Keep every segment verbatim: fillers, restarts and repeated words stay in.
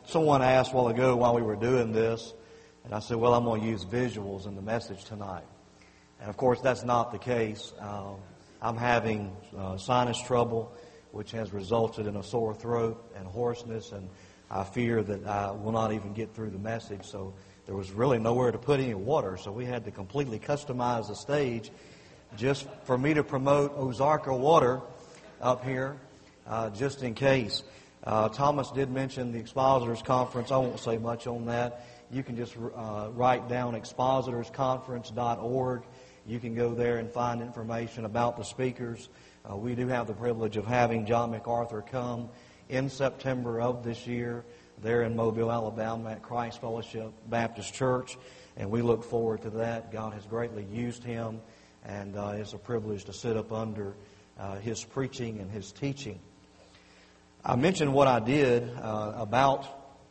Someone asked a while ago while we were doing this, and I said, well, I'm going to use visuals in the message tonight. And of course, that's not the case. Uh, I'm having uh, sinus trouble, which has resulted in a sore throat and hoarseness, and I fear that I will not even get through the message. So there was really nowhere to put any water, so we had to completely customize the stage just for me to promote Ozarka water up here, uh, just in case. Uh, Thomas did mention the Expositors Conference. I won't say much on that. You can just uh, write down expositors conference dot org. You can go there and find information about the speakers. Uh, we do have the privilege of having John MacArthur come in September of this year there in Mobile, Alabama at Christ Fellowship Baptist Church, and we look forward to that. God has greatly used him, and uh, it's a privilege to sit up under uh, his preaching and his teaching. I mentioned what I did uh, about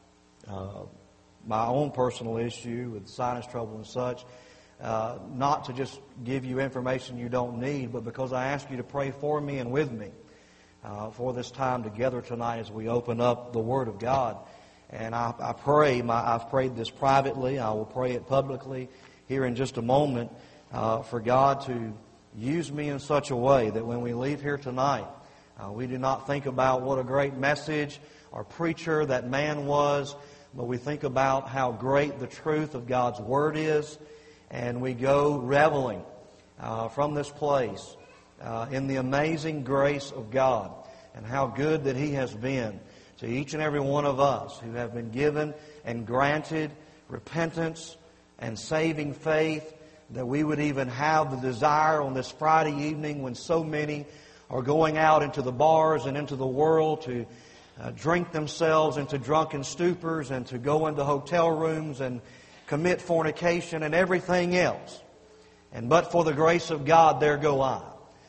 uh, my own personal issue with sinus trouble and such, uh, not to just give you information you don't need, but because I ask you to pray for me and with me uh, for this time together tonight as we open up the Word of God. And I, I pray, my, I've prayed this privately, I will pray it publicly here in just a moment, uh, for God to use me in such a way that when we leave here tonight, Uh, we do not think about what a great message or preacher that man was, but we think about how great the truth of God's Word is, and we go reveling uh, from this place uh, in the amazing grace of God and how good that He has been to each and every one of us who have been given and granted repentance and saving faith, that we would even have the desire on this Friday evening when so many are going out into the bars and into the world to uh, drink themselves into drunken stupors and to go into hotel rooms and commit fornication and everything else. And but for the grace of God, there go I.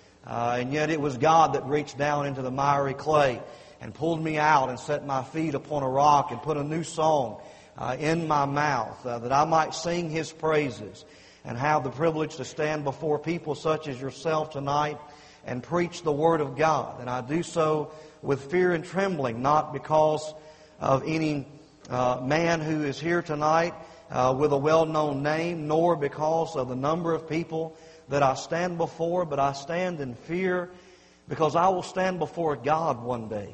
Uh, and yet it was God that reached down into the miry clay and pulled me out and set my feet upon a rock and put a new song uh, in my mouth uh, that I might sing His praises and have the privilege to stand before people such as yourself tonight and preach the Word of God. And I do so with fear and trembling, not because of any uh, man who is here tonight uh, with a well-known name, nor because of the number of people that I stand before, but I stand in fear because I will stand before God one day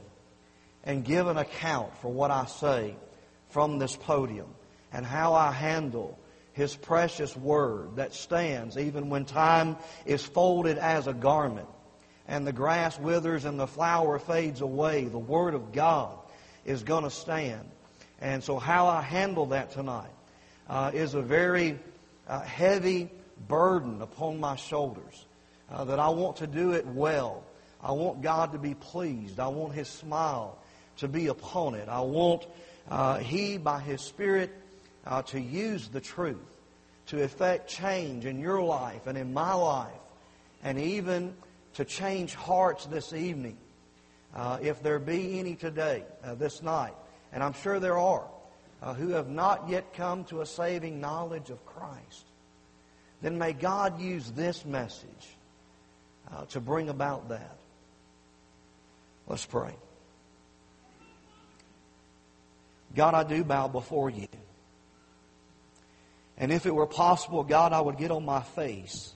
and give an account for what I say from this podium and how I handle His precious Word that stands even when time is folded as a garment and the grass withers and the flower fades away. The Word of God is going to stand. And so how I handle that tonight uh, is a very uh, heavy burden upon my shoulders. Uh, that I want to do it well. I want God to be pleased. I want His smile to be upon it. I want uh, He, by His Spirit, uh, to use the truth to effect change in your life and in my life, and even to change hearts this evening, uh, if there be any today, uh, this night, and I'm sure there are, uh, who have not yet come to a saving knowledge of Christ, then may God use this message uh, to bring about that. Let's pray. God, I do bow before You. And if it were possible, God, I would get on my face.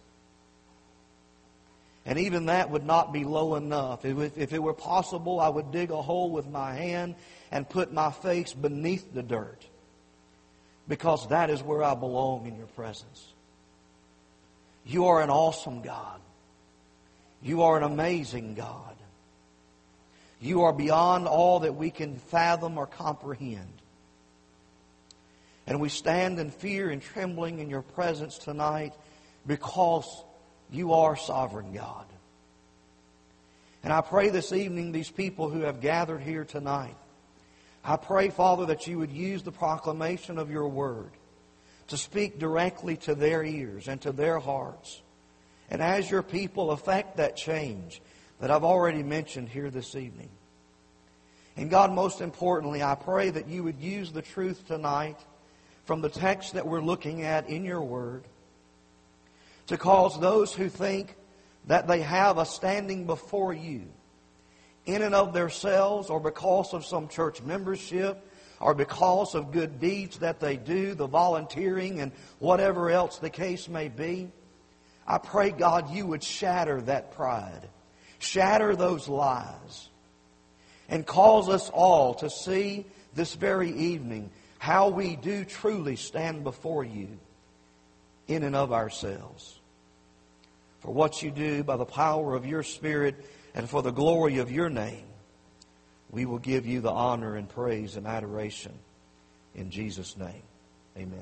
And even that would not be low enough. If, if it were possible, I would dig a hole with my hand and put my face beneath the dirt. Because that is where I belong in Your presence. You are an awesome God. You are an amazing God. You are beyond all that we can fathom or comprehend. And we stand in fear and trembling in Your presence tonight because You are sovereign God. And I pray this evening, these people who have gathered here tonight, I pray, Father, that You would use the proclamation of Your Word to speak directly to their ears and to their hearts. And as Your people affect that change that I've already mentioned here this evening. And God, most importantly, I pray that You would use the truth tonight from the text that we're looking at in Your Word to cause those who think that they have a standing before You in and of themselves or because of some church membership or because of good deeds that they do, the volunteering and whatever else the case may be. I pray, God, you would shatter that pride, shatter those lies, and cause us all to see this very evening how we do truly stand before you in and of ourselves. For what you do by the power of your Spirit and for the glory of your name, we will give you the honor and praise and adoration in Jesus' name. Amen.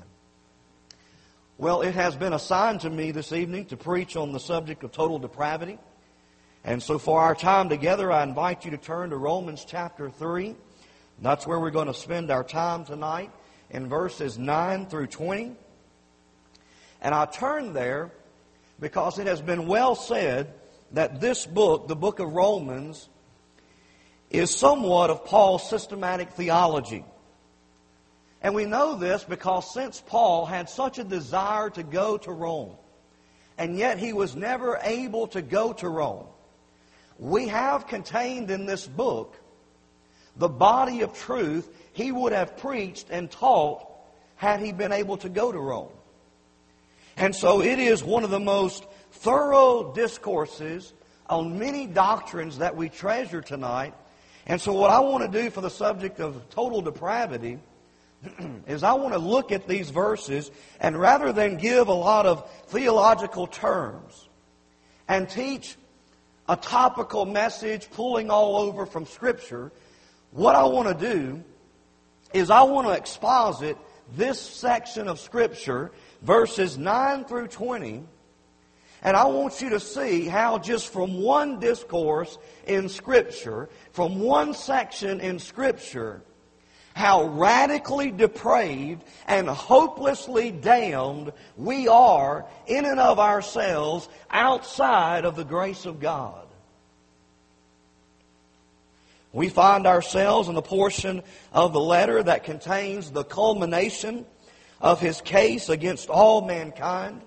Well, it has been assigned to me this evening to preach on the subject of total depravity. And so for our time together, I invite you to turn to Romans chapter three. That's where we're going to spend our time tonight, in verses nine through twenty. And I turn there because it has been well said that this book, the book of Romans, is somewhat of Paul's systematic theology. And we know this because since Paul had such a desire to go to Rome, and yet he was never able to go to Rome, we have contained in this book the body of truth he would have preached and taught had he been able to go to Rome. And so it is one of the most thorough discourses on many doctrines that we treasure tonight. And so what I want to do for the subject of total depravity is I want to look at these verses, and rather than give a lot of theological terms and teach a topical message pulling all over from Scripture, what I want to do is I want to exposit this section of Scripture, verses nine through twenty, and I want you to see how just from one discourse in Scripture, from one section in Scripture, how radically depraved and hopelessly damned we are in and of ourselves outside of the grace of God. We find ourselves in the portion of the letter that contains the culmination of his case against all mankind.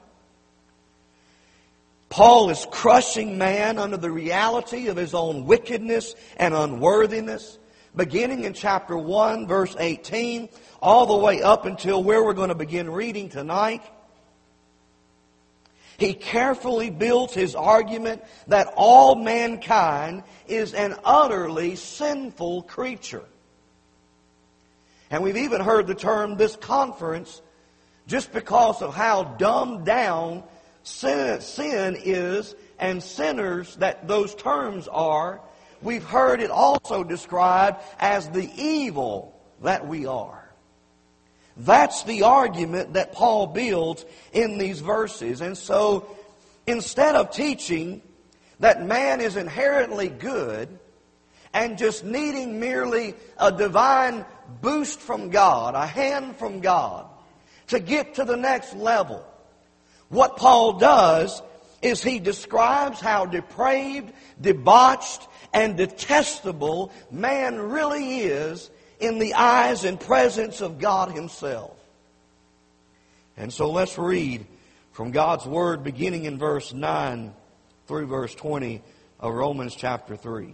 Paul is crushing man under the reality of his own wickedness and unworthiness, beginning in chapter one, verse eighteen, all the way up until where we're going to begin reading tonight. He carefully builds his argument that all mankind is an utterly sinful creature. And we've even heard the term this conference just because of how dumbed down sin, sin is and sinners that those terms are. We've heard it also described as the evil that we are. That's the argument that Paul builds in these verses. And so, instead of teaching that man is inherently good and just needing merely a divine boost from God, a hand from God, to get to the next level, what Paul does is he describes how depraved, debauched, and detestable man really is in the eyes and presence of God Himself. And so let's read from God's Word beginning in verse nine through verse twenty of Romans chapter three.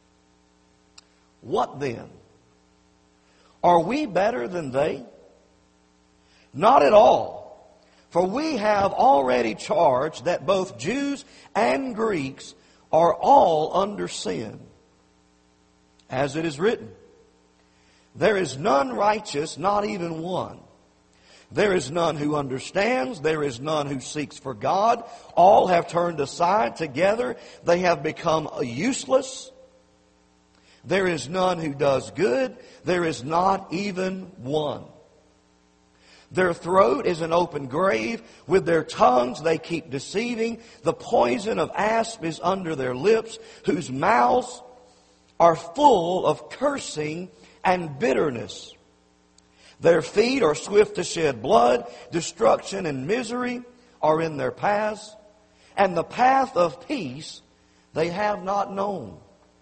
What then? Are we better than they? Not at all. For we have already charged that both Jews and Greeks are all under sin. As it is written, there is none righteous, not even one. There is none who understands. There is none who seeks for God. All have turned aside together. They have become useless. There is none who does good. There is not even one. Their throat is an open grave. With their tongues they keep deceiving. The poison of asp is under their lips, whose mouths are full of cursing and bitterness. Their feet are swift to shed blood. Destruction and misery are in their paths. And the path of peace they have not known.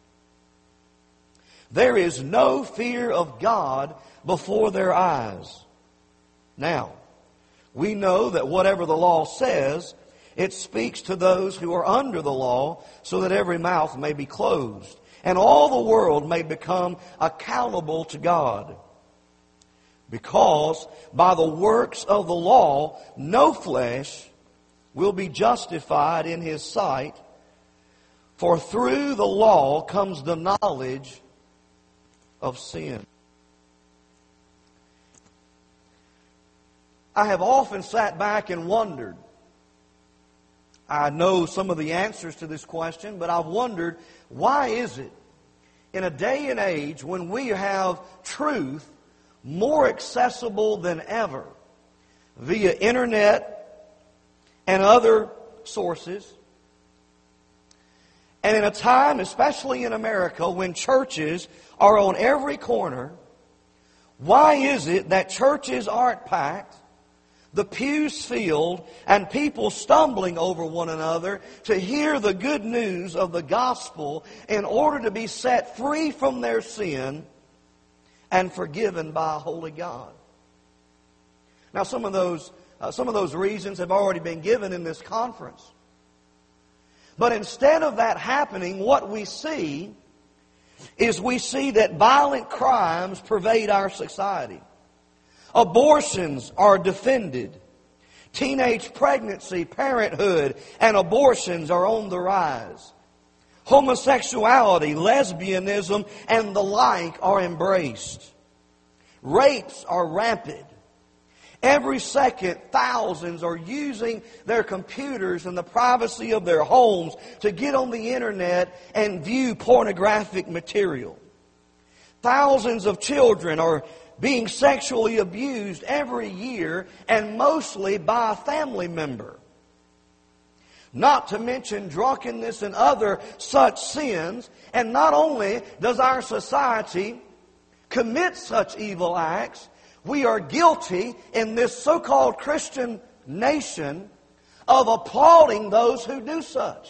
There is no fear of God before their eyes. Now, we know that whatever the law says, it speaks to those who are under the law, so that every mouth may be closed, and all the world may become accountable to God. Because by the works of the law, no flesh will be justified in His sight, for through the law comes the knowledge of sin. I have often sat back and wondered. I know some of the answers to this question, but I've wondered, why is it in a day and age when we have truth more accessible than ever via internet and other sources, and in a time, especially in America, when churches are on every corner, why is it that churches aren't packed, the pews filled, and people stumbling over one another to hear the good news of the gospel in order to be set free from their sin and forgiven by a holy God? Now, some of those uh, some of those reasons have already been given in this conference. But instead of that happening, what we see is we see that violent crimes pervade our society. Abortions are defended. Teenage pregnancy, parenthood, and abortions are on the rise. Homosexuality, lesbianism, and the like are embraced. Rapes are rampant. Every second, thousands are using their computers in the privacy of their homes to get on the internet and view pornographic material. Thousands of children are being sexually abused every year, and mostly by a family member. Not to mention drunkenness and other such sins. And not only does our society commit such evil acts, we are guilty in this so-called Christian nation of applauding those who do such.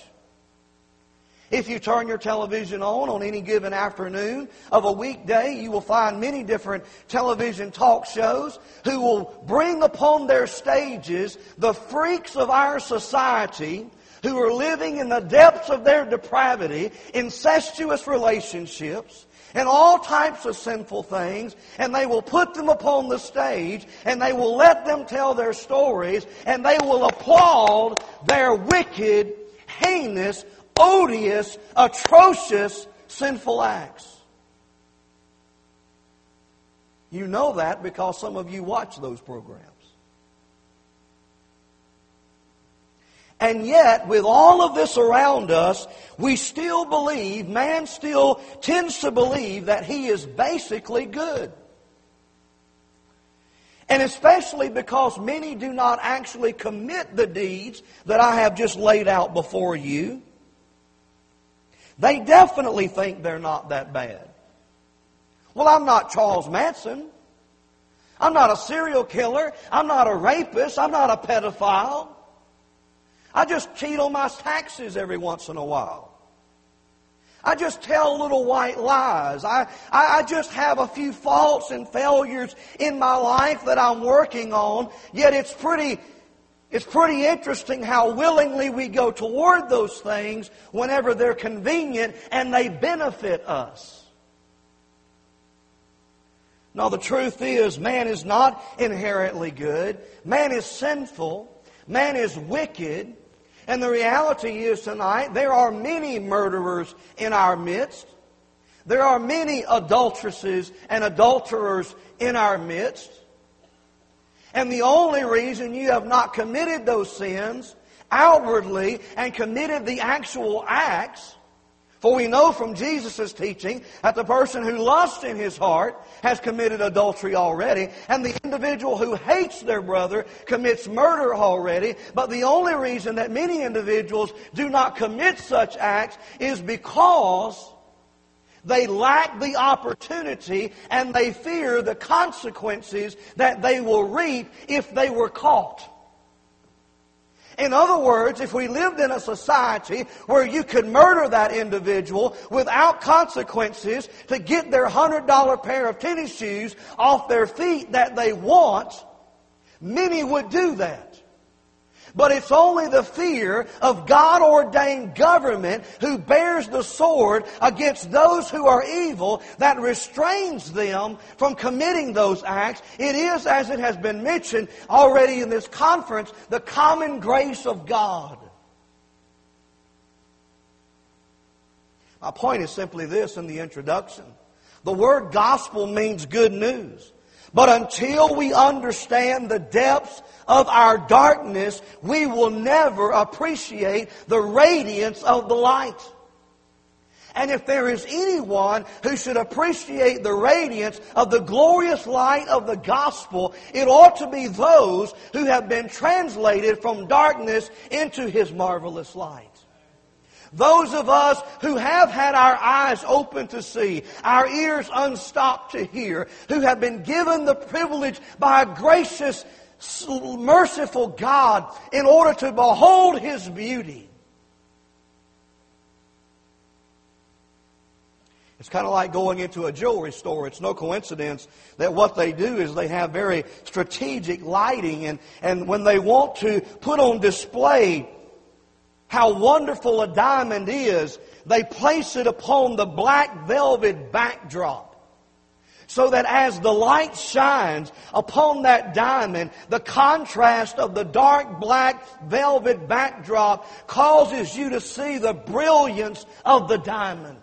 If you turn your television on on any given afternoon of a weekday, you will find many different television talk shows who will bring upon their stages the freaks of our society who are living in the depths of their depravity, incestuous relationships, and all types of sinful things, and they will put them upon the stage, and they will let them tell their stories, and they will applaud their wicked, heinous, odious, atrocious, sinful acts. You know that because some of you watch those programs. And yet, with all of this around us, we still believe, man still tends to believe that he is basically good. And especially because many do not actually commit the deeds that I have just laid out before you. They definitely think they're not that bad. Well, I'm not Charles Manson. I'm not a serial killer. I'm not a rapist. I'm not a pedophile. I just cheat on my taxes every once in a while. I just tell little white lies. I, I, I just have a few faults and failures in my life that I'm working on. Yet it's pretty, it's pretty interesting how willingly we go toward those things whenever they're convenient and they benefit us. No, the truth is, man is not inherently good. Man is sinful. Man is wicked. And the reality is tonight, there are many murderers in our midst. There are many adulteresses and adulterers in our midst. And the only reason you have not committed those sins outwardly and committed the actual acts, for we know from Jesus' teaching that the person who lusts in his heart has committed adultery already, and the individual who hates their brother commits murder already. But the only reason that many individuals do not commit such acts is because they lack the opportunity and they fear the consequences that they will reap if they were caught. In other words, if we lived in a society where you could murder that individual without consequences to get their one hundred dollar pair of tennis shoes off their feet that they want, many would do that. But it's only the fear of God-ordained government who bears the sword against those who are evil that restrains them from committing those acts. It is, as it has been mentioned already in this conference, the common grace of God. My point is simply this in the introduction. The word gospel means good news. But until we understand the depths of our darkness, we will never appreciate the radiance of the light. And if there is anyone who should appreciate the radiance of the glorious light of the gospel, it ought to be those who have been translated from darkness into His marvelous light. Those of us who have had our eyes open to see, our ears unstopped to hear, who have been given the privilege by a gracious, merciful God in order to behold His beauty. It's kind of like going into a jewelry store. It's no coincidence that what they do is they have very strategic lighting, and, and when they want to put on display how wonderful a diamond is, they place it upon the black velvet backdrop, so that as the light shines upon that diamond, the contrast of the dark black velvet backdrop causes you to see the brilliance of the diamond.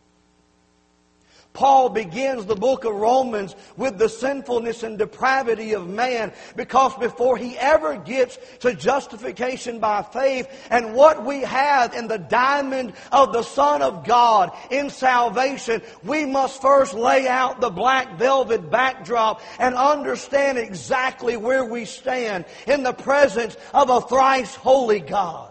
Paul begins the book of Romans with the sinfulness and depravity of man, because before he ever gets to justification by faith and what we have in the diamond of the Son of God in salvation, we must first lay out the black velvet backdrop and understand exactly where we stand in the presence of a thrice holy God.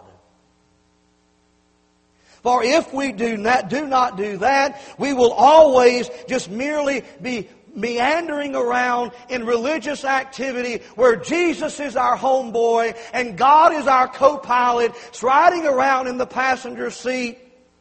For if we do not, do not do that, we will always just merely be meandering around in religious activity where Jesus is our homeboy and God is our co-pilot, riding around in the passenger seat.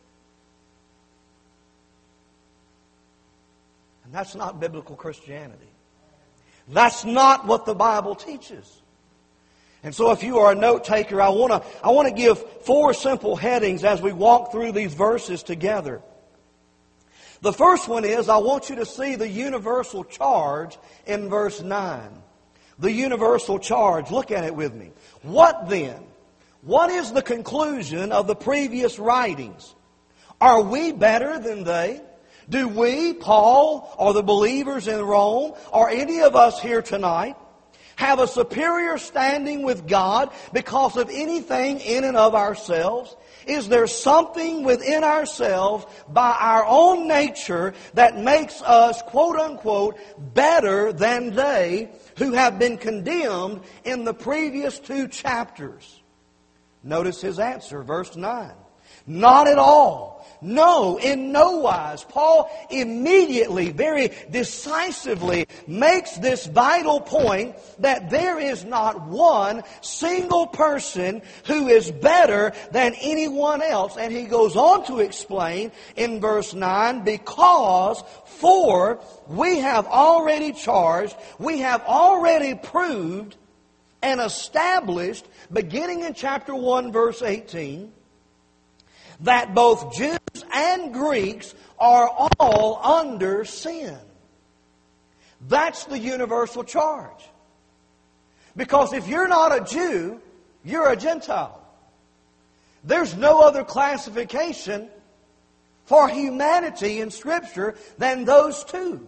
And that's not biblical Christianity. That's not what the Bible teaches. And so if you are a note taker, I want to I want to give four simple headings as we walk through these verses together. The first one is, I want you to see the universal charge in verse nine. The universal charge. Look at it with me. What then? What is the conclusion of the previous writings? Are we better than they? Do we, Paul, or the believers in Rome, or any of us here tonight, have a superior standing with God because of anything in and of ourselves? Is there something within ourselves by our own nature that makes us, quote unquote, better than they who have been condemned in the previous two chapters? Notice his answer, verse nine. Not at all. No, in no wise. Paul immediately, very decisively makes this vital point that there is not one single person who is better than anyone else. And he goes on to explain in verse nine, because for we have already charged, we have already proved and established, beginning in chapter one, verse eighteen, that both Jews and Greeks are all under sin. That's the universal charge. Because if you're not a Jew, you're a Gentile. There's no other classification for humanity in Scripture than those two.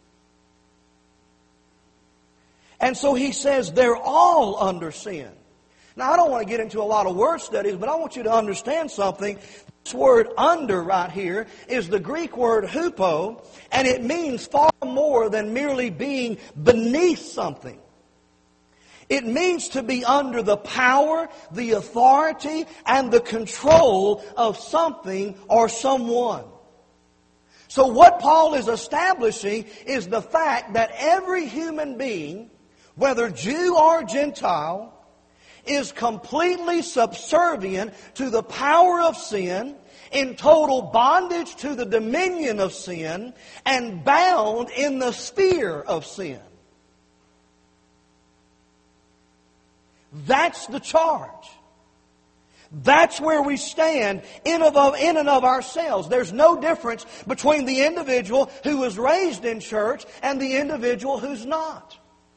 And so he says they're all under sin. Now, I don't want to get into a lot of word studies, but I want you to understand something. This word under right here is the Greek word hupo, and it means far more than merely being beneath something. It means to be under the power, the authority, and the control of something or someone. So what Paul is establishing is the fact that every human being, whether Jew or Gentile, is completely subservient to the power of sin, in total bondage to the dominion of sin, and bound in the sphere of sin. That's the charge. That's where we stand in, of, in and of ourselves. There's no difference between the individual who was raised in church and the individual who's not.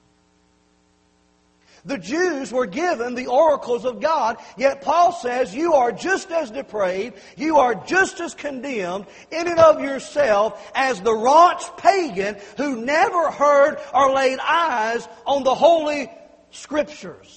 The Jews were given the oracles of God, yet Paul says you are just as depraved, you are just as condemned in and of yourself as the raunch pagan who never heard or laid eyes on the Holy Scriptures.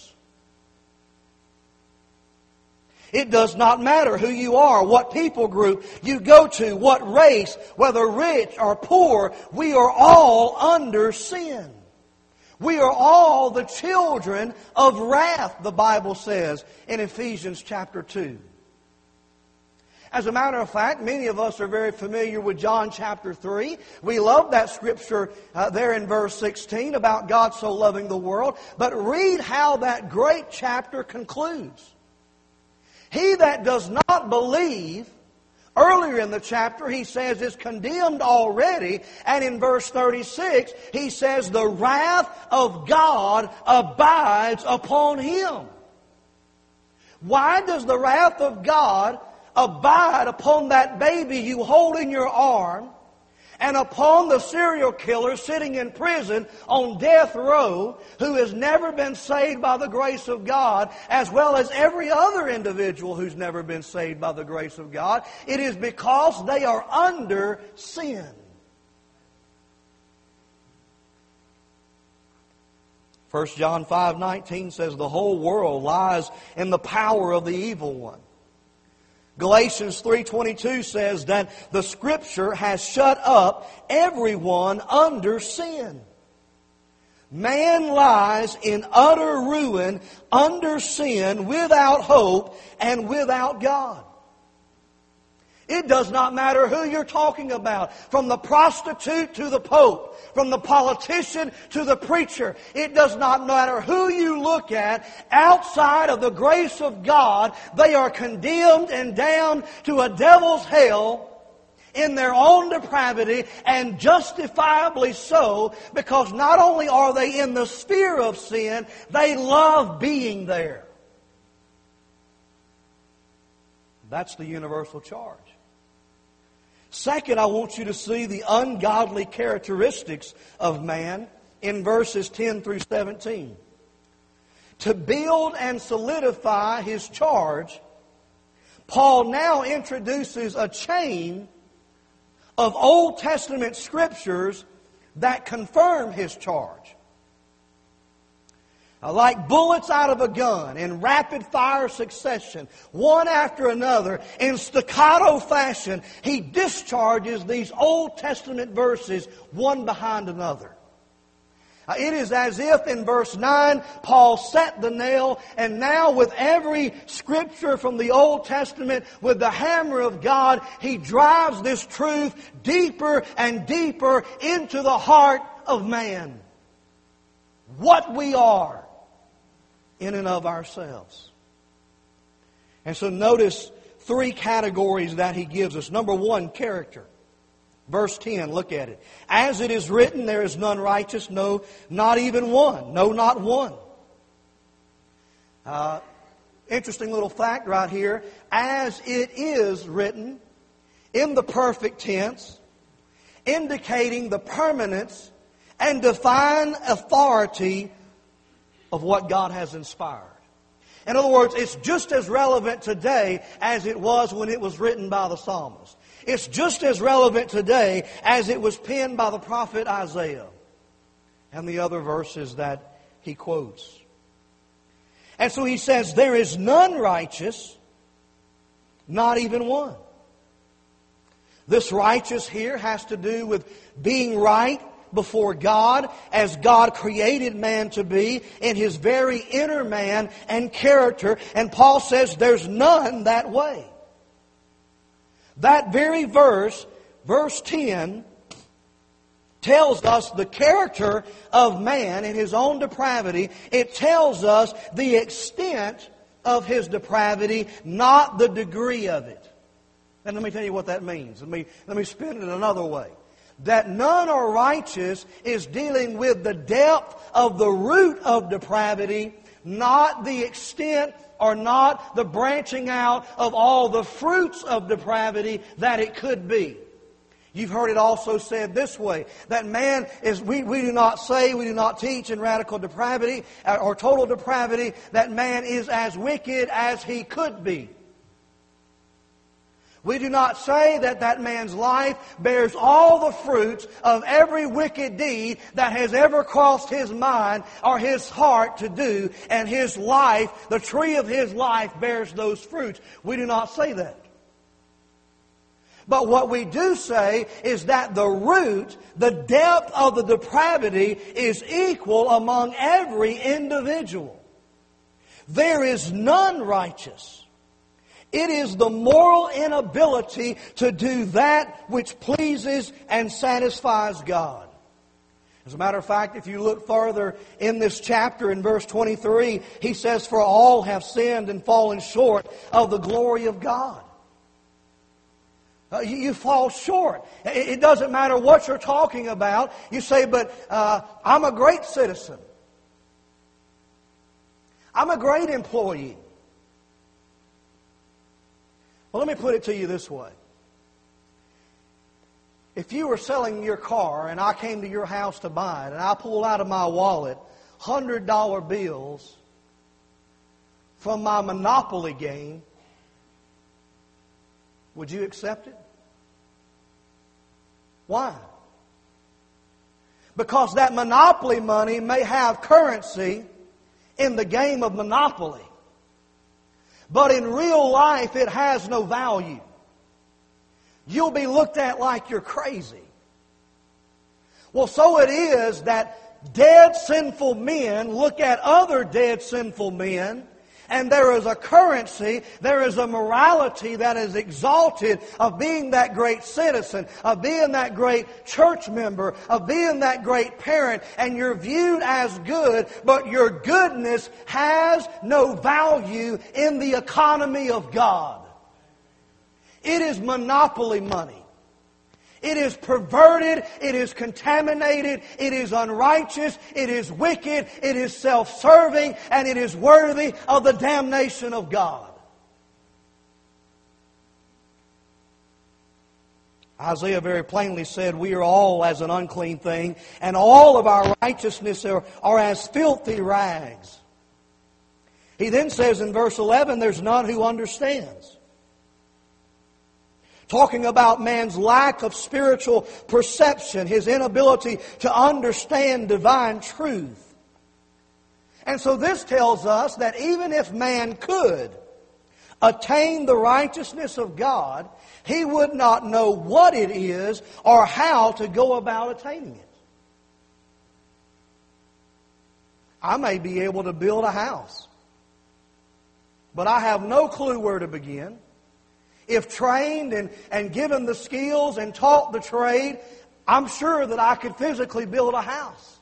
It does not matter who you are, what people group you go to, what race, whether rich or poor, we are all under sin. We are all the children of wrath, the Bible says in Ephesians chapter two. As a matter of fact, many of us are very familiar with John chapter three. We love that scripture uh, there in verse sixteen about God so loving the world. But read how that great chapter concludes. He that does not believe, earlier in the chapter he says is condemned already. And in verse thirty-six he says the wrath of God abides upon him. Why does the wrath of God abide upon that baby you hold in your arm and upon the serial killer sitting in prison on death row who has never been saved by the grace of God, as well as every other individual who's never been saved by the grace of God? It is because they are under sin. First John five nineteen says the whole world lies in the power of the evil one. Galatians three twenty-two says that the Scripture has shut up everyone under sin. Man lies in utter ruin under sin, without hope and without God. It does not matter who you're talking about, from the prostitute to the Pope, from the politician to the preacher. It does not matter who you look at. Outside of the grace of God, they are condemned and damned to a devil's hell in their own depravity, and justifiably so, because not only are they in the sphere of sin, they love being there. That's the universal charge. Second, I want you to see the ungodly characteristics of man in verses ten through seventeen. To build and solidify his charge, Paul now introduces a chain of Old Testament scriptures that confirm his charge. Like bullets out of a gun in rapid fire succession, one after another, in staccato fashion, he discharges these Old Testament verses one behind another. It is as if in verse nine, Paul set the nail, and now with every scripture from the Old Testament, with the hammer of God, he drives this truth deeper and deeper into the heart of man. What we are in and of ourselves. And so notice three categories that he gives us. Number one, character. Verse ten, look at it. As it is written, there is none righteous, no, not even one. No, not one. Uh, interesting little fact right here. As it is written, in the perfect tense, indicating the permanence and divine authority of what God has inspired. In other words, it's just as relevant today as it was when it was written by the psalmist. It's just as relevant today as it was penned by the prophet Isaiah and the other verses that he quotes. And so he says, there is none righteous, not even one. This righteous here has to do with being right before God as God created man to be in His very inner man and character. And Paul says there's none that way. That very verse, verse ten, tells us the character of man in his own depravity. It tells us the extent of his depravity, not the degree of it. And let me tell you what that means. Let me, let me spin it another way. That none are righteous is dealing with the depth of the root of depravity, not the extent or not the branching out of all the fruits of depravity that it could be. You've heard it also said this way, that man is, we, we do not say, we do not teach in radical depravity or total depravity that man is as wicked as he could be. We do not say that that man's life bears all the fruits of every wicked deed that has ever crossed his mind or his heart to do, and his life, the tree of his life, bears those fruits. We do not say that. But what we do say is that the root, the depth of the depravity is equal among every individual. There is none righteous. It is the moral inability to do that which pleases and satisfies God. As a matter of fact, if you look further in this chapter in verse twenty-three, he says, "For all have sinned and fallen short of the glory of God." Uh, you, you fall short. It, it doesn't matter what you're talking about. You say, but uh, I'm a great citizen. I'm a great employee. Well, let me put it to you this way. If you were selling your car and I came to your house to buy it and I pulled out of my wallet one hundred dollar bills from my Monopoly game, would you accept it? Why? Because that Monopoly money may have currency in the game of Monopoly. But in real life, it has no value. You'll be looked at like you're crazy. Well, so it is that dead sinful men look at other dead sinful men, and there is a currency, there is a morality that is exalted of being that great citizen, of being that great church member, of being that great parent, and you're viewed as good, but your goodness has no value in the economy of God. It is monopoly money. It is perverted, it is contaminated, it is unrighteous, it is wicked, it is self-serving, and it is worthy of the damnation of God. Isaiah very plainly said, "We are all as an unclean thing, and all of our righteousness are, are as filthy rags." He then says in verse eleven, "There's none who understands." Talking about man's lack of spiritual perception, his inability to understand divine truth. And so this tells us that even if man could attain the righteousness of God, he would not know what it is or how to go about attaining it. I may be able to build a house, but I have no clue where to begin. If trained and, and given the skills and taught the trade, I'm sure that I could physically build a house.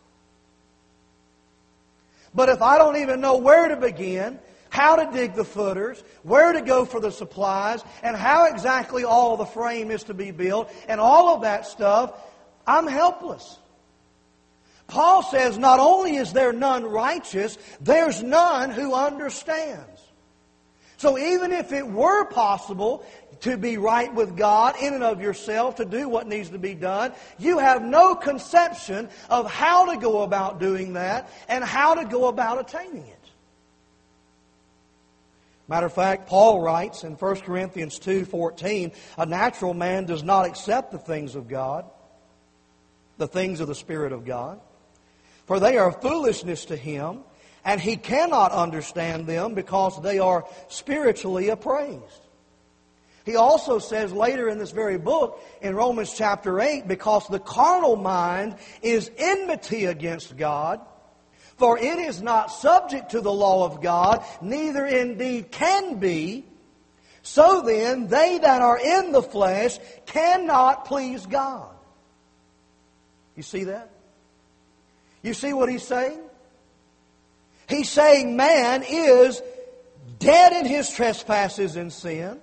But if I don't even know where to begin, how to dig the footers, where to go for the supplies, and how exactly all the frame is to be built, and all of that stuff, I'm helpless. Paul says not only is there none righteous, there's none who understands. So even if it were possible to be right with God in and of yourself, to do what needs to be done, you have no conception of how to go about doing that and how to go about attaining it. Matter of fact, Paul writes in First Corinthians two fourteen, "A natural man does not accept the things of God, the things of the Spirit of God, for they are foolishness to him, and he cannot understand them because they are spiritually appraised." He also says later in this very book, in Romans chapter eight, "Because the carnal mind is enmity against God, for it is not subject to the law of God, neither indeed can be. So then, they that are in the flesh cannot please God." You see that? You see what he's saying? He's saying man is dead in his trespasses and sin,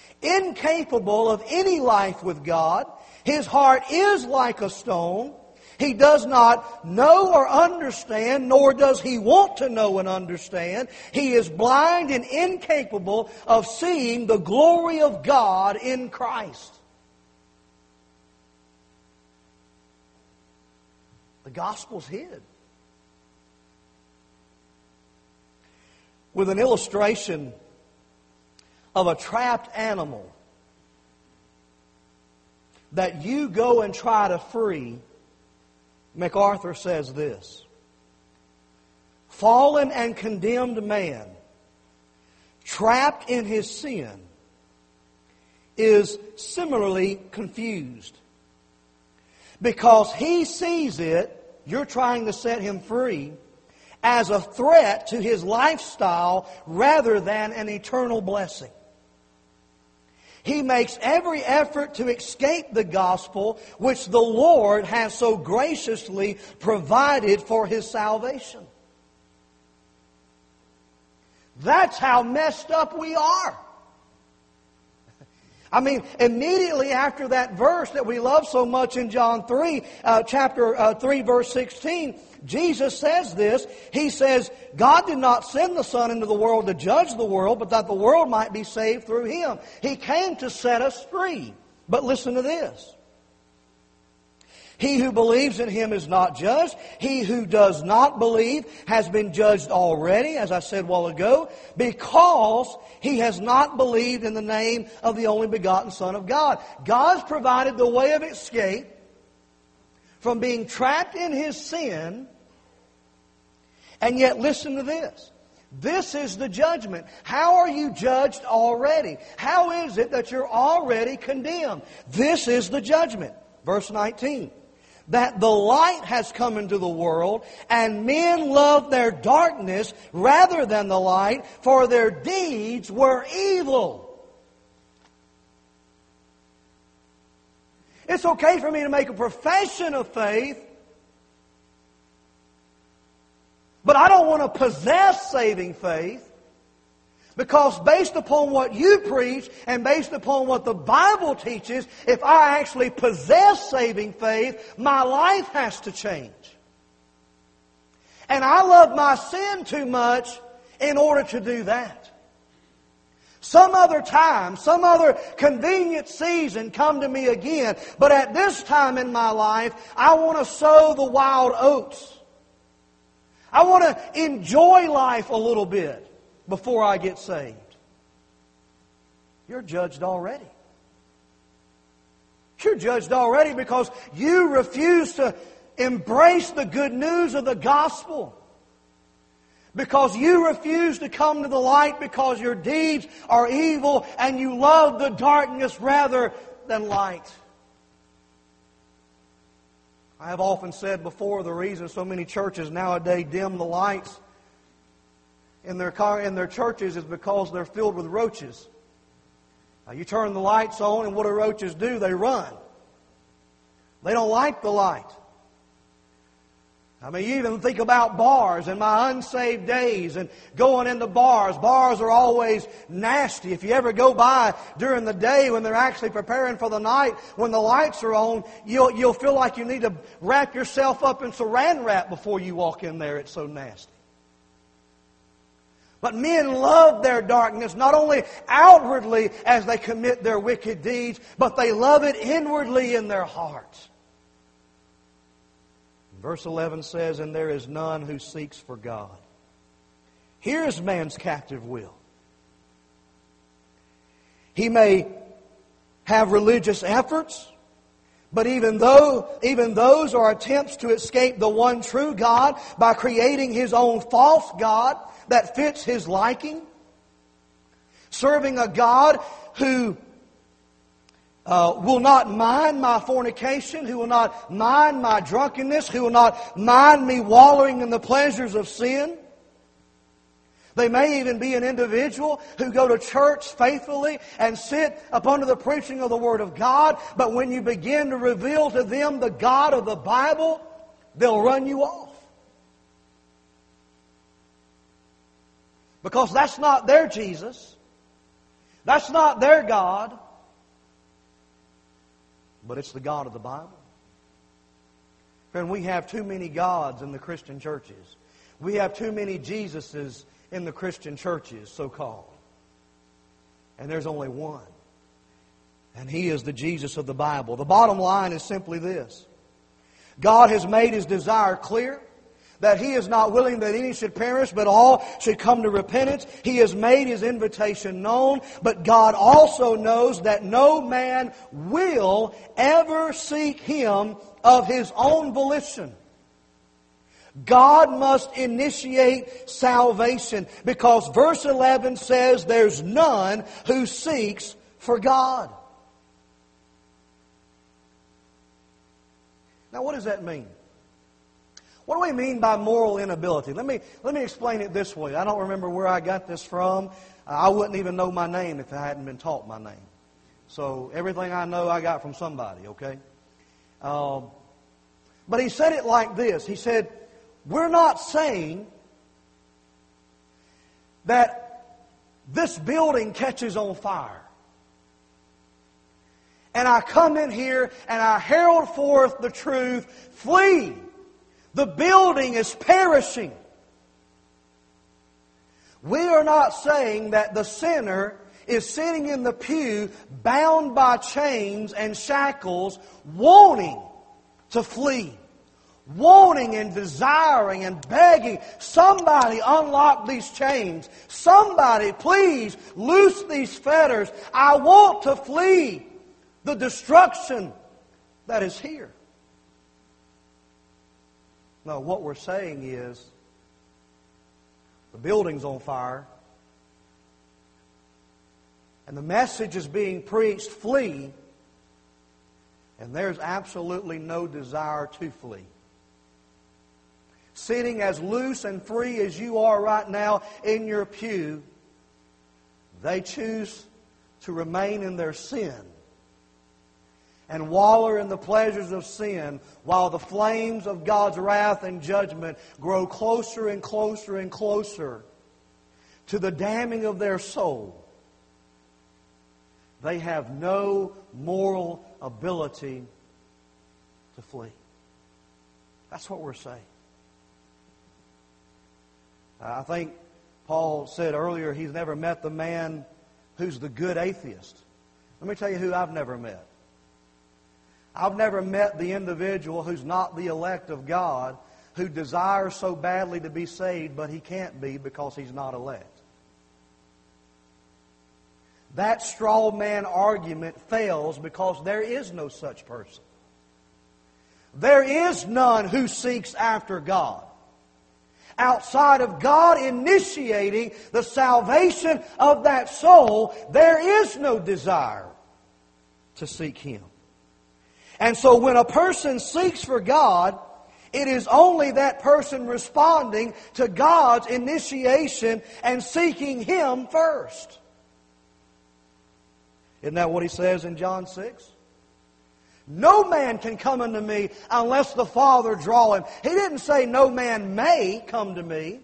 incapable of any life with God. His heart is like a stone. He does not know or understand, nor does he want to know and understand. He is blind and incapable of seeing the glory of God in Christ. The gospel's hid. With an illustration of a trapped animal that you go and try to free, MacArthur says this: fallen and condemned man, trapped in his sin, is similarly confused. Because he sees it, you're trying to set him free, as a threat to his lifestyle rather than an eternal blessing. He makes every effort to escape the gospel which the Lord has so graciously provided for his salvation. That's how messed up we are. I mean, immediately after that verse that we love so much in John three, uh, chapter uh, three, verse sixteen, Jesus says this. He says, God did not send the Son into the world to judge the world, but that the world might be saved through Him. He came to set us free. But listen to this. He who believes in Him is not judged. He who does not believe has been judged already, as I said a while ago, because he has not believed in the name of the only begotten Son of God. God's provided the way of escape from being trapped in His sin. And yet, listen to this. This is the judgment. How are you judged already? How is it that you're already condemned? This is the judgment. Verse nineteen. That the light has come into the world, and men love their darkness rather than the light, for their deeds were evil. It's okay for me to make a profession of faith, but I don't want to possess saving faith. Because based upon what you preach and based upon what the Bible teaches, if I actually possess saving faith, my life has to change. And I love my sin too much in order to do that. Some other time, some other convenient season, come to me again. But at this time in my life, I want to sow the wild oats. I want to enjoy life a little bit before I get saved. You're judged already. You're judged already because you refuse to embrace the good news of the gospel. Because you refuse to come to the light because your deeds are evil and you love the darkness rather than light. I have often said before, the reason so many churches nowadays dim the lights in their car, in their churches is because they're filled with roaches. Now, you turn the lights on, and what do roaches do? They run. They don't like the light. I mean, you even think about bars in my unsaved days and going into bars. Bars are always nasty. If you ever go by during the day when they're actually preparing for the night, when the lights are on, you'll, you'll feel like you need to wrap yourself up in saran wrap before you walk in there. It's so nasty. But men love their darkness, not only outwardly as they commit their wicked deeds, but they love it inwardly in their hearts. Verse eleven says, and there is none who seeks for God. Here is man's captive will. He may have religious efforts, but even though even those are attempts to escape the one true God by creating his own false God that fits his liking, serving a God who uh, will not mind my fornication, who will not mind my drunkenness, who will not mind me wallowing in the pleasures of sin. They may even be an individual who go to church faithfully and sit up under the preaching of the Word of God, but when you begin to reveal to them the God of the Bible, they'll run you off. Because that's not their Jesus. That's not their God. But it's the God of the Bible. Friend, we have too many gods in the Christian churches. We have too many Jesuses in the Christian churches, so-called. And there's only one. And He is the Jesus of the Bible. The bottom line is simply this. God has made His desire clear, that He is not willing that any should perish, but all should come to repentance. He has made His invitation known, but God also knows that no man will ever seek Him of his own volition. God must initiate salvation, because verse eleven says there's none who seeks for God. Now, what does that mean? What do we mean by moral inability? Let me, let me explain it this way. I don't remember where I got this from. I wouldn't even know my name if I hadn't been taught my name. So everything I know I got from somebody, okay? Um, but he said it like this. He said, we're not saying that this building catches on fire, and I come in here and I herald forth the truth, flee. The building is perishing. We are not saying that the sinner is sitting in the pew, bound by chains and shackles, wanting to flee. Wanting and desiring and begging, somebody unlock these chains. Somebody please loose these fetters. I want to flee the destruction that is here. No, what we're saying is the building's on fire and the message is being preached, flee, and there's absolutely no desire to flee. Sitting as loose and free as you are right now in your pew, they choose to remain in their sin and wallow in the pleasures of sin while the flames of God's wrath and judgment grow closer and closer and closer to the damning of their soul. They have no moral ability to flee. That's what we're saying. I think Paul said earlier he's never met the man who's the good atheist. Let me tell you who I've never met. I've never met the individual who's not the elect of God, who desires so badly to be saved, but he can't be because he's not elect. That straw man argument fails because there is no such person. There is none who seeks after God. Outside of God initiating the salvation of that soul, there is no desire to seek Him. And so when a person seeks for God, it is only that person responding to God's initiation and seeking Him first. Isn't that what He says in John six? No man can come unto me unless the Father draw him. He didn't say no man may come to me.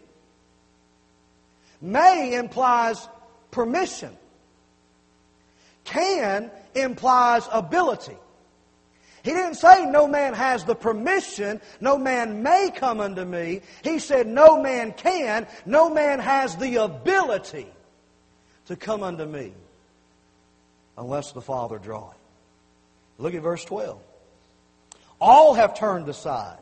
May implies permission. Can implies ability. He didn't say no man has the permission, no man may come unto me. He said no man can, no man has the ability to come unto me unless the Father draw him. Look at verse twelve. All have turned aside.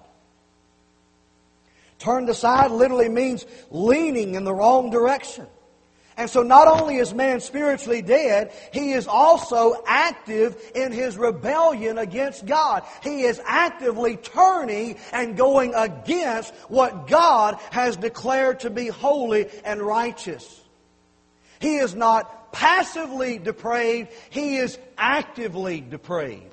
Turned aside literally means leaning in the wrong direction. And so not only is man spiritually dead, he is also active in his rebellion against God. He is actively turning and going against what God has declared to be holy and righteous. He is not passively depraved, he is actively depraved.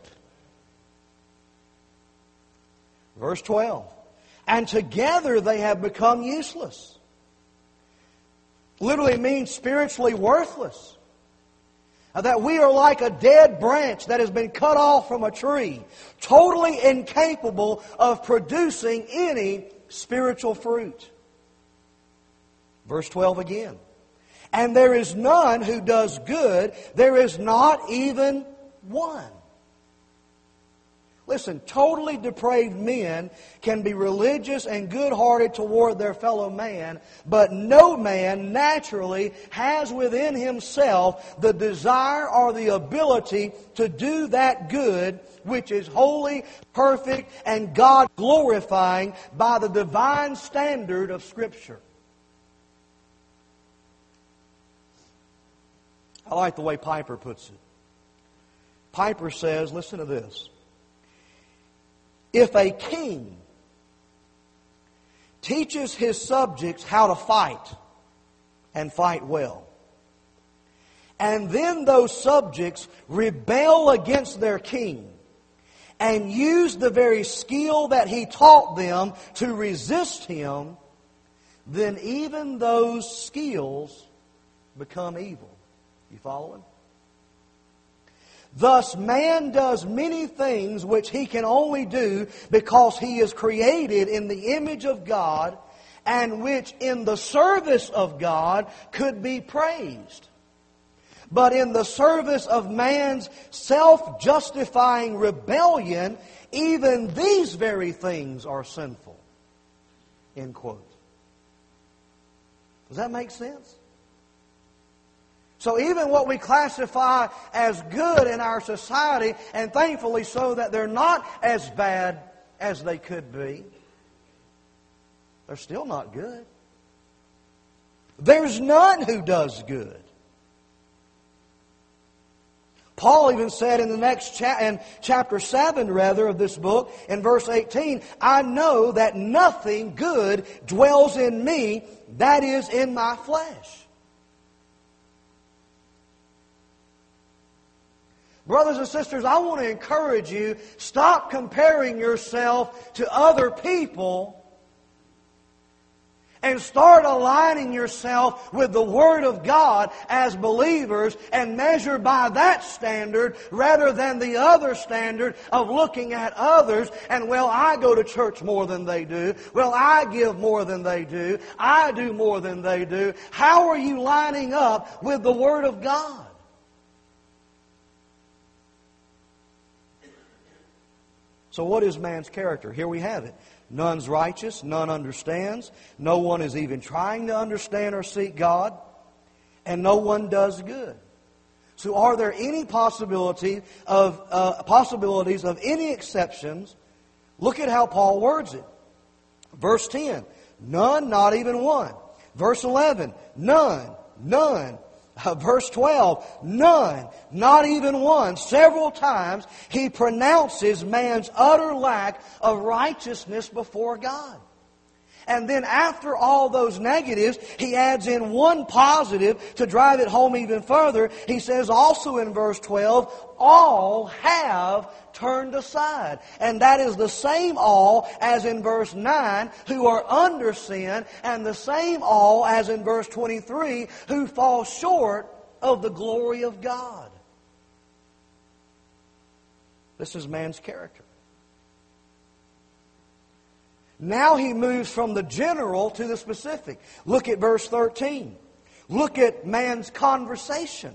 Verse twelve. And together they have become useless. Literally means spiritually worthless. That we are like a dead branch that has been cut off from a tree, totally incapable of producing any spiritual fruit. Verse twelve again. And there is none who does good, there is not even one. Listen, totally depraved men can be religious and good-hearted toward their fellow man, but no man naturally has within himself the desire or the ability to do that good which is holy, perfect, and God-glorifying by the divine standard of Scripture. I like the way Piper puts it. Piper says, listen to this. If a king teaches his subjects how to fight and fight well, and then those subjects rebel against their king and use the very skill that he taught them to resist him, then even those skills become evil. You following? Thus, man does many things which he can only do because he is created in the image of God, and which in the service of God could be praised. But in the service of man's self-justifying rebellion, even these very things are sinful. End quote. Does that make sense? So even what we classify as good in our society, and thankfully so that they're not as bad as they could be, they're still not good. There's none who does good. Paul even said in the next cha- in chapter seven rather of this book, in verse eighteen, I know that nothing good dwells in me, that is in my flesh. Brothers and sisters, I want to encourage you, stop comparing yourself to other people and start aligning yourself with the Word of God as believers and measure by that standard rather than the other standard of looking at others and, well, I go to church more than they do. Well, I give more than they do. I do more than they do. How are you lining up with the Word of God? So what is man's character? Here we have it. None's righteous, none understands, no one is even trying to understand or seek God, and no one does good. So are there any possibility of uh, possibilities of any exceptions? Look at how Paul words it. Verse ten, none, not even one. Verse eleven, none, none. Uh, verse twelve, none, not even one. Several times he pronounces man's utter lack of righteousness before God. And then after all those negatives, he adds in one positive to drive it home even further. He says also in verse twelve, all have turned aside. And that is the same all as in verse nine, who are under sin, and the same all as in verse twenty-three, who fall short of the glory of God. This is man's character. Now he moves from the general to the specific. Look at verse thirteen. Look at man's conversation.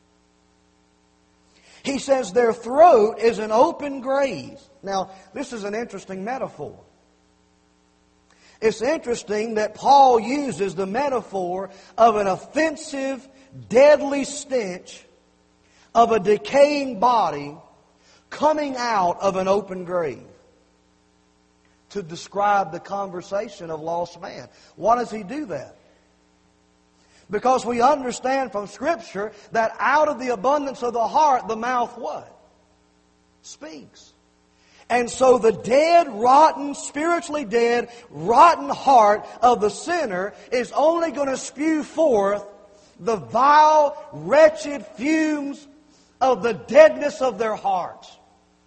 He says their throat is an open grave. Now, this is an interesting metaphor. It's interesting that Paul uses the metaphor of an offensive, deadly stench of a decaying body coming out of an open grave to describe the conversation of lost man. Why does he do that? Because we understand from Scripture that out of the abundance of the heart, the mouth what? Speaks. And so the dead, rotten, spiritually dead, rotten heart of the sinner is only going to spew forth the vile, wretched fumes of the deadness of their hearts.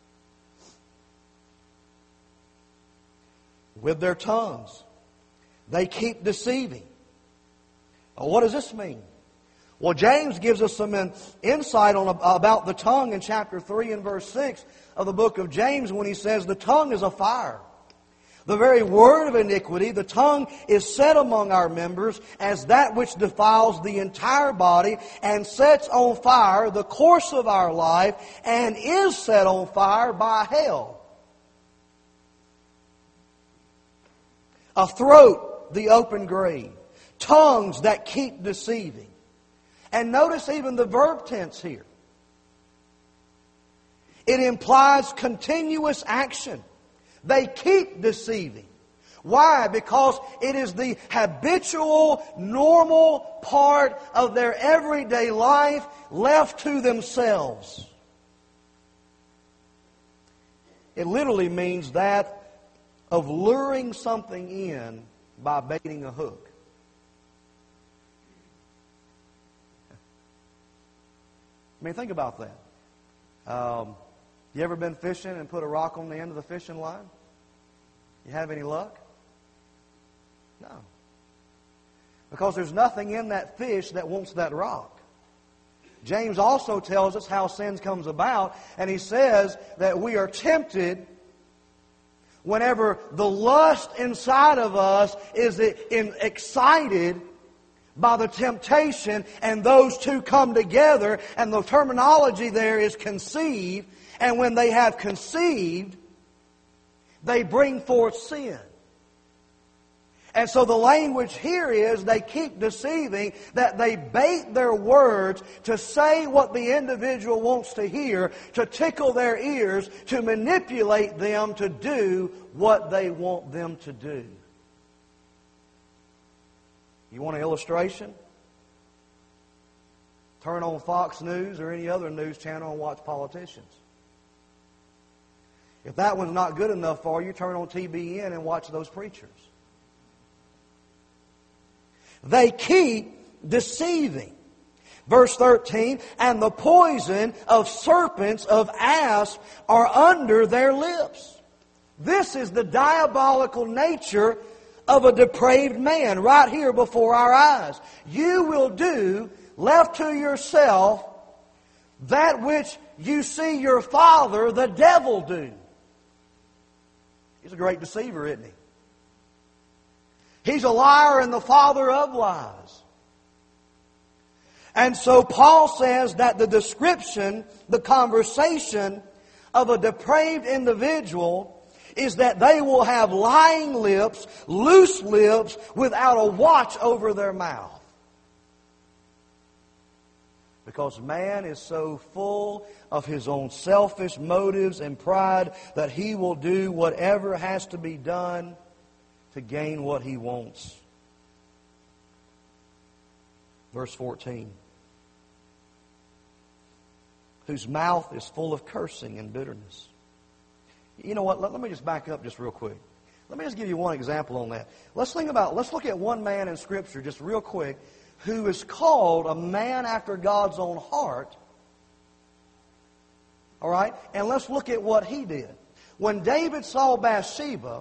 With their tongues, they keep deceiving. Well, what does this mean? Well, James gives us some insight on about the tongue in chapter three and verse six of the book of James when he says the tongue is a fire. The very word of iniquity, the tongue is set among our members as that which defiles the entire body and sets on fire the course of our life and is set on fire by hell. a throat, the open grave, tongues that keep deceiving. And notice even the verb tense here. It implies continuous action. They keep deceiving. Why? Because it is the habitual, normal part of their everyday life left to themselves. It literally means that of luring something in by baiting a hook. I mean, think about that. Um, you ever been fishing and put a rock on the end of the fishing line? You have any luck? No. Because there's nothing in that fish that wants that rock. James also tells us how sin comes about, and he says that we are tempted whenever the lust inside of us is excited by the temptation, and those two come together, and the terminology there is conceive, and when they have conceived, they bring forth sin. And so the language here is they keep deceiving, that they bait their words to say what the individual wants to hear, to tickle their ears, to manipulate them to do what they want them to do. You want an illustration? Turn on Fox News or any other news channel and watch politicians. If that one's not good enough for you, turn on T B N and watch those preachers. They keep deceiving. Verse thirteen, and the poison of serpents of asps are under their lips. This is the diabolical nature of a depraved man right here before our eyes. You will do, left to yourself, that which you see your father, the devil, do. He's a great deceiver, isn't he? He's a liar and the father of lies. And so Paul says that the description, the conversation of a depraved individual is that they will have lying lips, loose lips, without a watch over their mouth. Because man is so full of his own selfish motives and pride that he will do whatever has to be done to gain what he wants. Verse fourteen. Whose mouth is full of cursing and bitterness. You know what? Let, let me just back up just real quick. Let me just give you one example on that. Let's think about, let's look at one man in Scripture just real quick who is called a man after God's own heart. All right? And let's look at what he did. When David saw Bathsheba,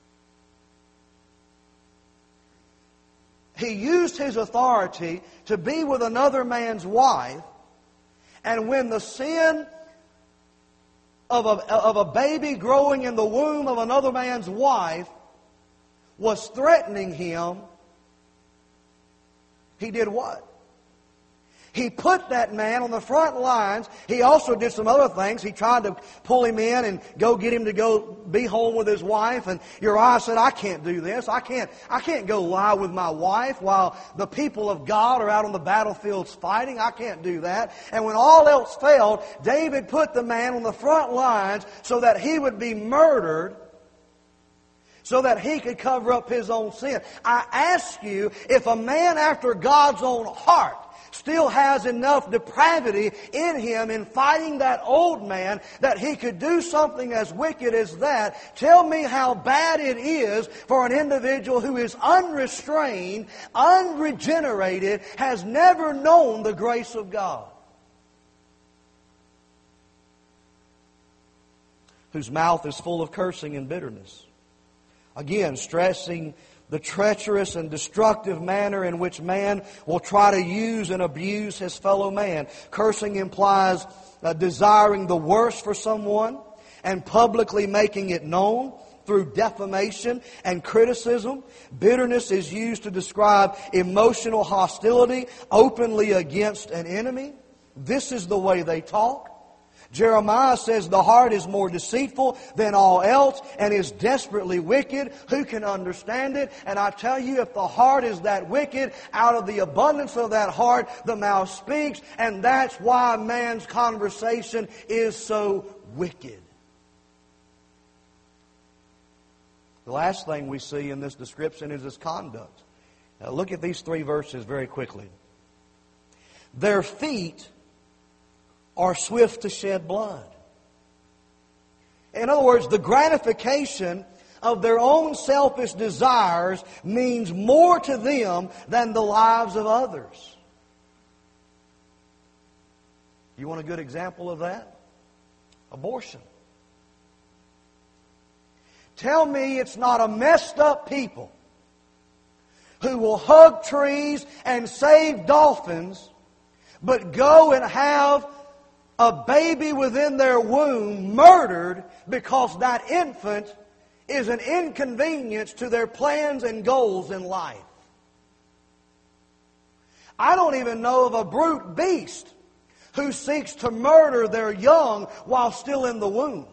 he used his authority to be with another man's wife, and when the sin of a, of a baby growing in the womb of another man's wife was threatening him, he did what? He put that man on the front lines. He also did some other things. He tried to pull him in and go get him to go be home with his wife. And Uriah said, I can't do this. I can't, I can't go lie with my wife while the people of God are out on the battlefields fighting. I can't do that. And when all else failed, David put the man on the front lines so that he would be murdered, so that he could cover up his own sin. I ask you, if a man after God's own heart still has enough depravity in him in fighting that old man that he could do something as wicked as that, tell me how bad it is for an individual who is unrestrained, unregenerated, has never known the grace of God. Whose mouth is full of cursing and bitterness. Again, stressing the treacherous and destructive manner in which man will try to use and abuse his fellow man. Cursing implies uh, desiring the worst for someone and publicly making it known through defamation and criticism. Bitterness is used to describe emotional hostility openly against an enemy. This is the way they talk. Jeremiah says the heart is more deceitful than all else and is desperately wicked. Who can understand it? And I tell you, if the heart is that wicked, out of the abundance of that heart, the mouth speaks. And that's why man's conversation is so wicked. The last thing we see in this description is his conduct. Now look at these three verses very quickly. Their feet are swift to shed blood. In other words, the gratification of their own selfish desires means more to them than the lives of others. You want a good example of that? Abortion. Tell me it's not a messed up people who will hug trees and save dolphins, but go and have a baby within their womb murdered because that infant is an inconvenience to their plans and goals in life. I don't even know of a brute beast who seeks to murder their young while still in the womb.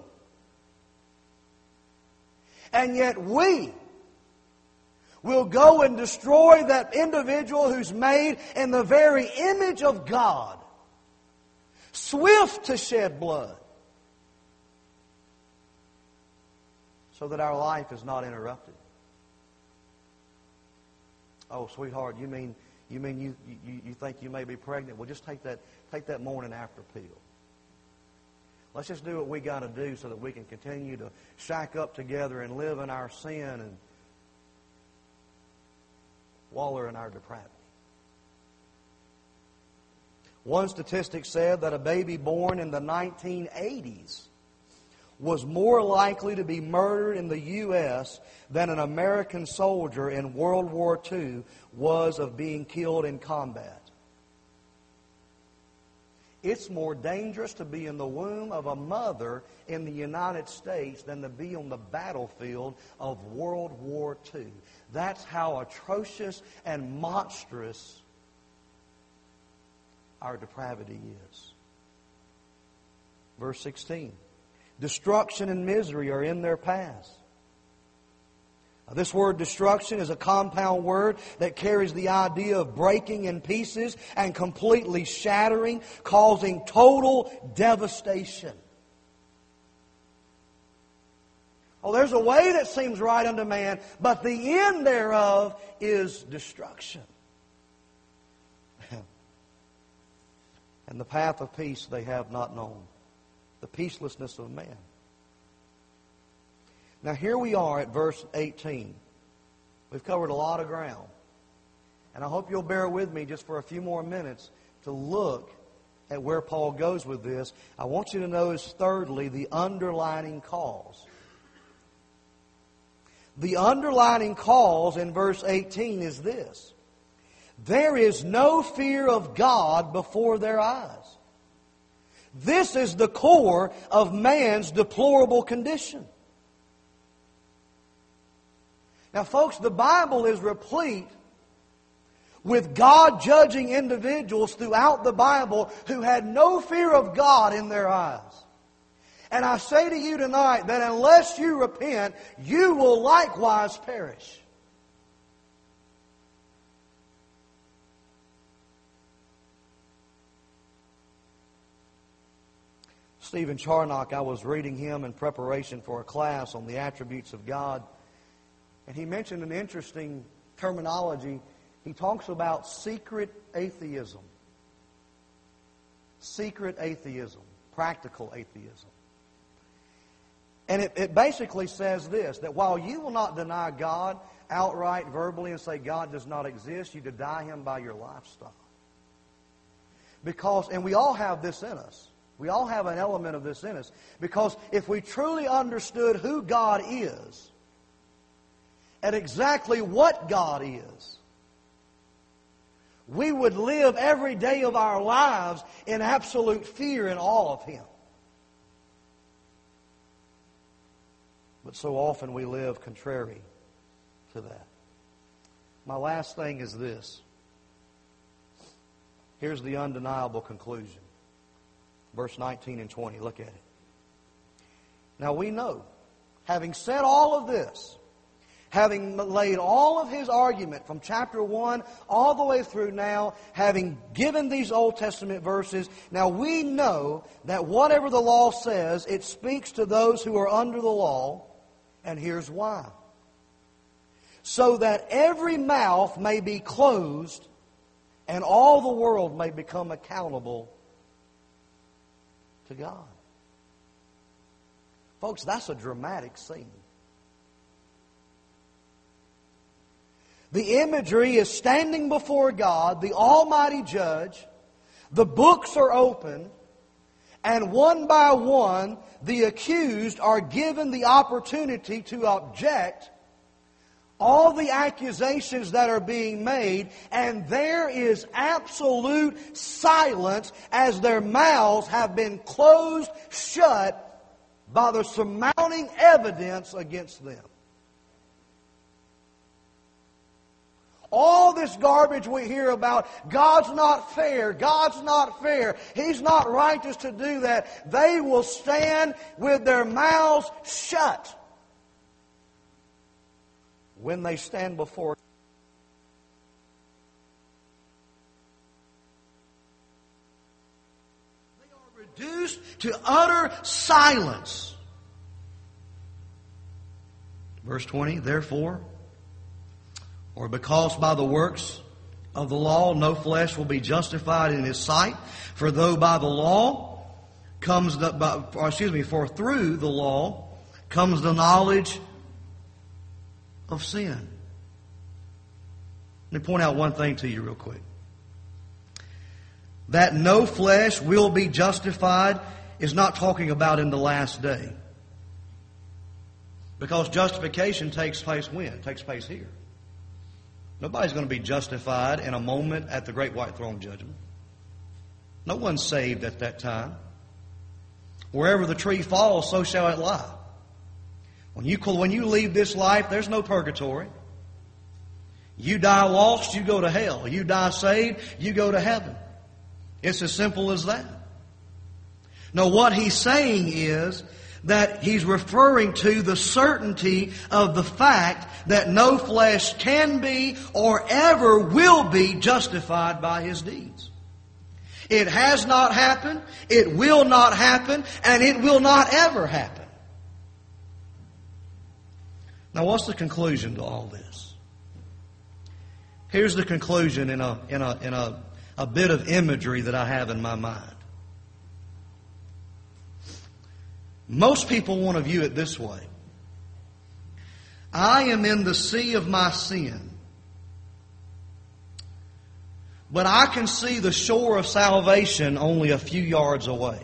And yet we will go and destroy that individual who's made in the very image of God, swift to shed blood, so that our life is not interrupted. Oh, sweetheart, you mean you mean you, you, you think you may be pregnant? Well, just take that take that morning after pill. Let's just do what we got to do so that we can continue to shack up together and live in our sin and waller in our depravity. One statistic said that a baby born in the nineteen eighties was more likely to be murdered in the U S than an American soldier in World War Two was of being killed in combat. It's more dangerous to be in the womb of a mother in the United States than to be on the battlefield of World War Two. That's how atrocious and monstrous our depravity is. Verse sixteen. Destruction and misery are in their paths. Now, this word destruction is a compound word that carries the idea of breaking in pieces and completely shattering, causing total devastation. Oh, there's a way that seems right unto man, but the end thereof is destruction. And the path of peace they have not known. The peacelessness of man. Now here we are at verse eighteen. We've covered a lot of ground. And I hope you'll bear with me just for a few more minutes to look at where Paul goes with this. I want you to notice, thirdly, the underlining cause. The underlining cause in verse eighteen is this. There is no fear of God before their eyes. This is the core of man's deplorable condition. Now, folks, the Bible is replete with God judging individuals throughout the Bible who had no fear of God in their eyes. And I say to you tonight that unless you repent, you will likewise perish. Stephen Charnock, I was reading him in preparation for a class on the attributes of God. And he mentioned an interesting terminology. He talks about secret atheism. Secret atheism. Practical atheism. And it, it basically says this, that while you will not deny God outright, verbally, and say God does not exist, you deny Him by your lifestyle. Because, and we all have this in us. We all have an element of this in us. Because if we truly understood who God is, and exactly what God is, we would live every day of our lives in absolute fear and awe of Him. But so often we live contrary to that. My last thing is this. Here's the undeniable conclusion. Verse nineteen and twenty, look at it. Now we know, having said all of this, having laid all of his argument from chapter one all the way through now, having given these Old Testament verses, now we know that whatever the law says, it speaks to those who are under the law, and here's why. So that every mouth may be closed, and all the world may become accountable to God. Folks, that's a dramatic scene. The imagery is standing before God, the Almighty Judge. The books are open. And one by one, the accused are given the opportunity to object all the accusations that are being made. And there is absolute silence as their mouths have been closed shut by the surmounting evidence against them. All this garbage we hear about, God's not fair, God's not fair, He's not righteous to do that, they will stand with their mouths shut when they stand before God. They are reduced to utter silence. Verse twenty, therefore, or because by the works of the law no flesh will be justified in His sight, for though by the law comes the, by, or excuse me, for through the law comes the knowledge of sin. Let me point out one thing to you real quick. That no flesh will be justified is not talking about in the last day. Because justification takes place when? It takes place here. Nobody's going to be justified in a moment at the great white throne judgment. No one's saved at that time. Wherever the tree falls, so shall it lie. When you, when you leave this life, there's no purgatory. You die lost, you go to hell. You die saved, you go to heaven. It's as simple as that. Now, what he's saying is that he's referring to the certainty of the fact that no flesh can be or ever will be justified by his deeds. It has not happened, it will not happen, and it will not ever happen. Now, what's the conclusion to all this? Here's the conclusion in a, in a, in a, a bit of imagery that I have in my mind. Most people want to view it this way. I am in the sea of my sin, but I can see the shore of salvation only a few yards away.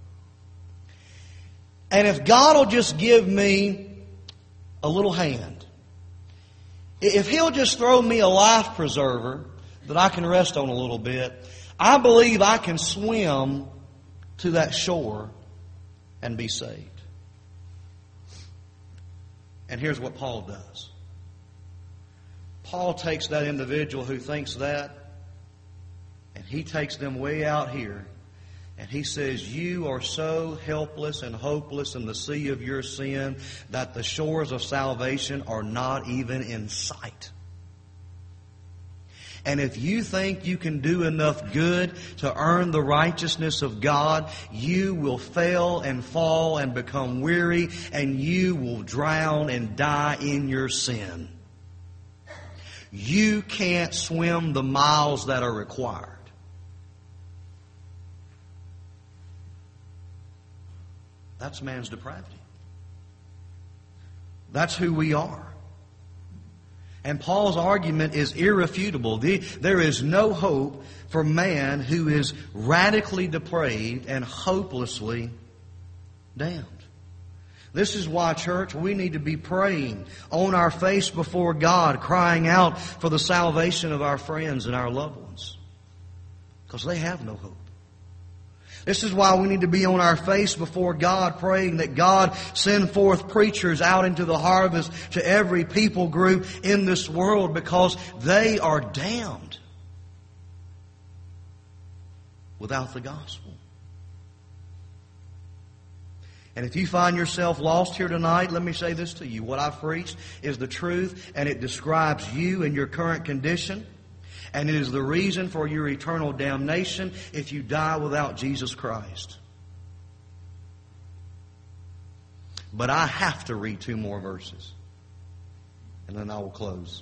And if God will just give me a little hand, if He'll just throw me a life preserver that I can rest on a little bit, I believe I can swim to that shore and be saved. And here's what Paul does. Paul takes that individual who thinks that, and he takes them way out here, and he says, you are so helpless and hopeless in the sea of your sin that the shores of salvation are not even in sight. And if you think you can do enough good to earn the righteousness of God, you will fail and fall and become weary, and you will drown and die in your sin. You can't swim the miles that are required. That's man's depravity. That's who we are. And Paul's argument is irrefutable. There is no hope for man who is radically depraved and hopelessly damned. This is why, church, we need to be praying on our face before God, crying out for the salvation of our friends and our loved ones. Because they have no hope. This is why we need to be on our face before God, praying that God send forth preachers out into the harvest to every people group in this world, because they are damned without the gospel. And if you find yourself lost here tonight, let me say this to you. What I've preached is the truth, and it describes you and your current condition. And it is the reason for your eternal damnation if you die without Jesus Christ. But I have to read two more verses, and then I will close.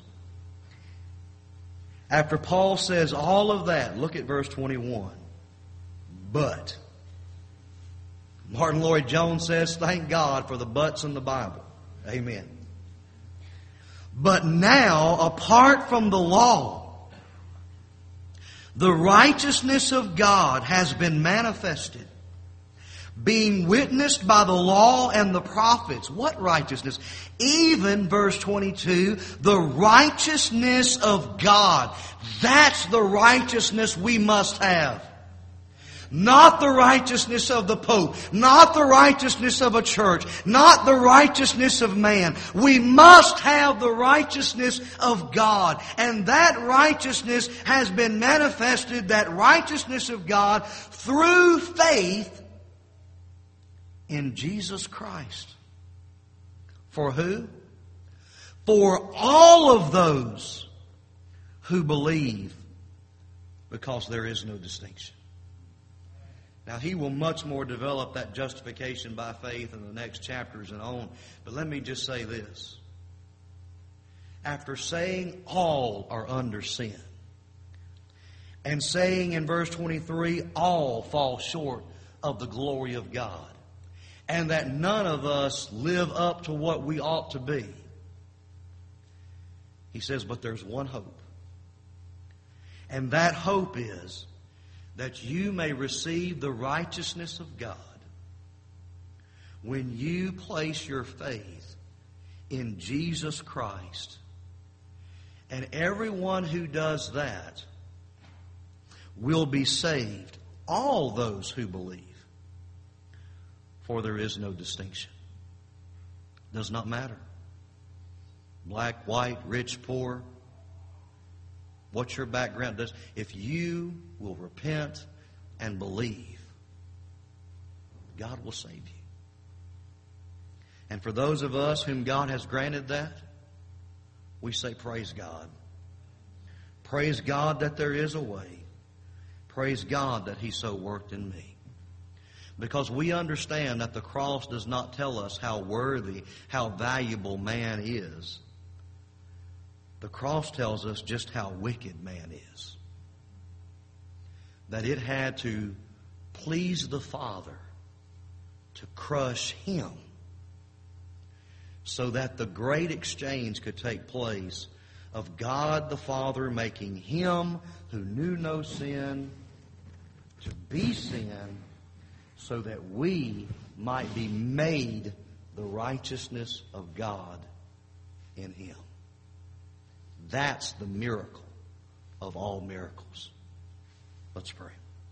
After Paul says all of that, look at verse twenty-one. But Martin Lloyd-Jones says, thank God for the buts in the Bible. Amen. But now, apart from the law, the righteousness of God has been manifested, being witnessed by the law and the prophets. What righteousness? Even, verse twenty-two, the righteousness of God. That's the righteousness we must have. Not the righteousness of the Pope, not the righteousness of a church, not the righteousness of man. We must have the righteousness of God. And that righteousness has been manifested, that righteousness of God, through faith in Jesus Christ. For who? For all of those who believe, because there is no distinction. Now, he will much more develop that justification by faith in the next chapters and on. But let me just say this. After saying all are under sin, and saying in verse twenty-three, all fall short of the glory of God, and that none of us live up to what we ought to be, he says, but there's one hope. And that hope is that you may receive the righteousness of God when you place your faith in Jesus Christ. And everyone who does that will be saved, all those who believe. For there is no distinction. It does not matter. Black, white, rich, poor. What your background does. If you will repent and believe, God will save you. And for those of us whom God has granted that, we say praise God. Praise God that there is a way. Praise God that He so worked in me. Because we understand that the cross does not tell us how worthy, how valuable man is. The cross tells us just how wicked man is. That it had to please the Father to crush Him so that the great exchange could take place of God the Father making Him who knew no sin to be sin so that we might be made the righteousness of God in Him. That's the miracle of all miracles. Let's pray.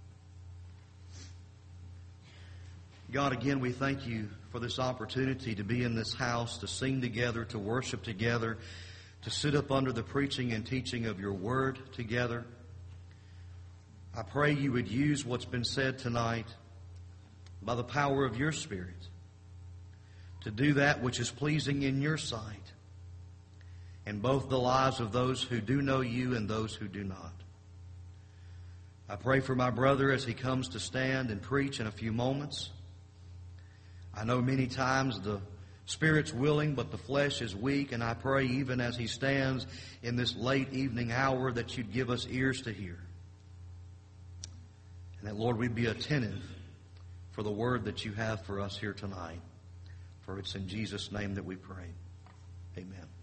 God, again, we thank You for this opportunity to be in this house, to sing together, to worship together, to sit up under the preaching and teaching of Your Word together. I pray You would use what's been said tonight by the power of Your Spirit to do that which is pleasing in Your sight in both the lives of those who do know You and those who do not. I pray for my brother as he comes to stand and preach in a few moments. I know many times the Spirit's willing, but the flesh is weak, and I pray even as he stands in this late evening hour that You'd give us ears to hear. And that, Lord, we'd be attentive for the word that You have for us here tonight. For it's in Jesus' name that we pray. Amen.